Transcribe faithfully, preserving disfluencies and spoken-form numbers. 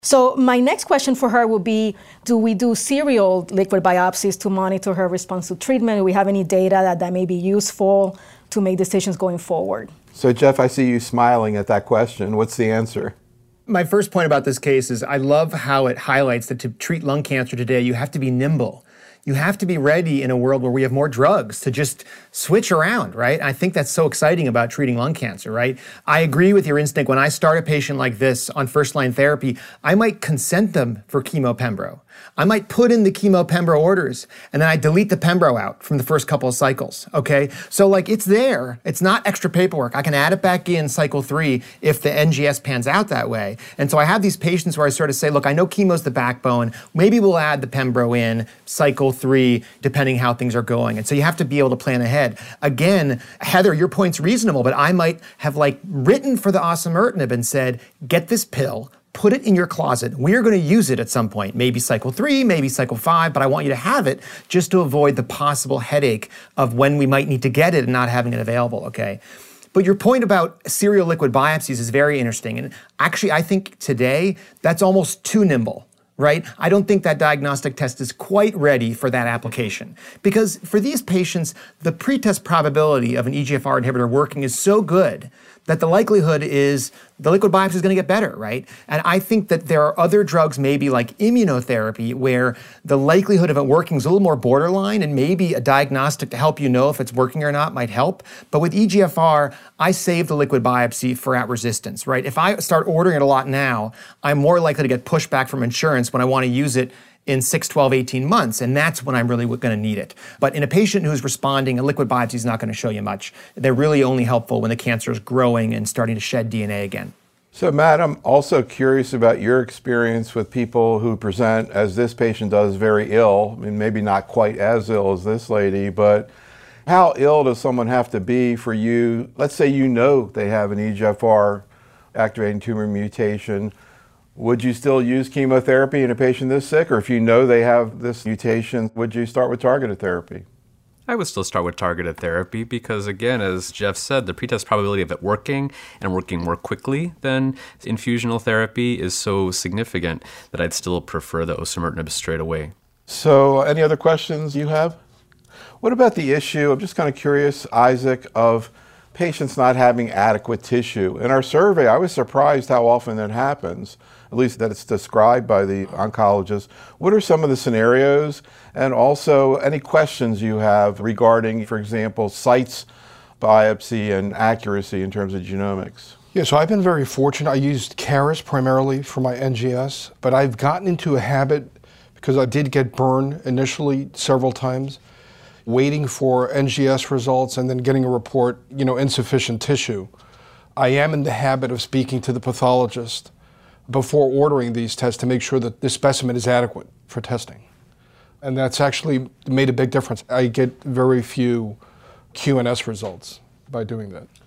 So my next question for her would be, do we do serial liquid biopsies to monitor her response to treatment? Do we have any data that, that may be useful to make decisions going forward? So Jeff, I see you smiling at that question. What's the answer? My first point about this case is I love how it highlights that to treat lung cancer today, you have to be nimble. You have to be ready in a world where we have more drugs to just switch around, right? I think that's so exciting about treating lung cancer, right? I agree with your instinct. When I start a patient like this on first-line therapy, I might consent them for chemo-pembro. I might put in the chemo-pembro orders, and then I delete the pembro out from the first couple of cycles, okay? So, like, it's there. It's not extra paperwork. I can add it back in cycle three if the N G S pans out that way. And so I have these patients where I sort of say, look, I know chemo's the backbone. Maybe we'll add the pembro in cycle three, depending how things are going. And so you have to be able to plan ahead. Again, Heather, your point's reasonable, but I might have, like, written for the osimertinib and said, get this pill, put it in your closet. We are going to use it at some point, maybe cycle three, maybe cycle five, but I want you to have it just to avoid the possible headache of when we might need to get it and not having it available, okay? But your point about serial liquid biopsies is very interesting. And actually, I think today that's almost too nimble, right? I don't think that diagnostic test is quite ready for that application. Because for these patients, the pretest probability of an E G F R inhibitor working is so good that the likelihood is the liquid biopsy is going to get better, right? And I think that there are other drugs, maybe like immunotherapy, where the likelihood of it working is a little more borderline, and maybe a diagnostic to help you know if it's working or not might help. But with E G F R, I save the liquid biopsy for at resistance, right? If I start ordering it a lot now, I'm more likely to get pushback from insurance when I want to use it in six, twelve, eighteen months, and that's when I'm really going to need it. But in a patient who's responding, a liquid biopsy is not going to show you much. They're really only helpful when the cancer is growing and starting to shed D N A again. So Matt, I'm also curious about your experience with people who present, as this patient does, very ill. I mean, maybe not quite as ill as this lady, but how ill does someone have to be for you? Let's say you know they have an E G F R activating tumor mutation. Would you still use chemotherapy in a patient this sick? Or if you know they have this mutation, would you start with targeted therapy? I would still start with targeted therapy because, again, as Jeff said, the pretest probability of it working and working more quickly than infusional therapy is so significant that I'd still prefer the osimertinib straight away. So any other questions you have? What about the issue, I'm just kind of curious, Isaac, of patients not having adequate tissue? In our survey, I was surprised how often that happens, at least that it's described by the oncologist. What are some of the scenarios? And also, any questions you have regarding, for example, sites biopsy and accuracy in terms of genomics? Yeah, so I've been very fortunate. I used Caris primarily for my N G S, but I've gotten into a habit, because I did get burned initially several times, waiting for N G S results and then getting a report, you know, insufficient tissue. I am in the habit of speaking to the pathologist before ordering these tests to make sure that the specimen is adequate for testing. And that's actually made a big difference. I get very few Q N S results by doing that.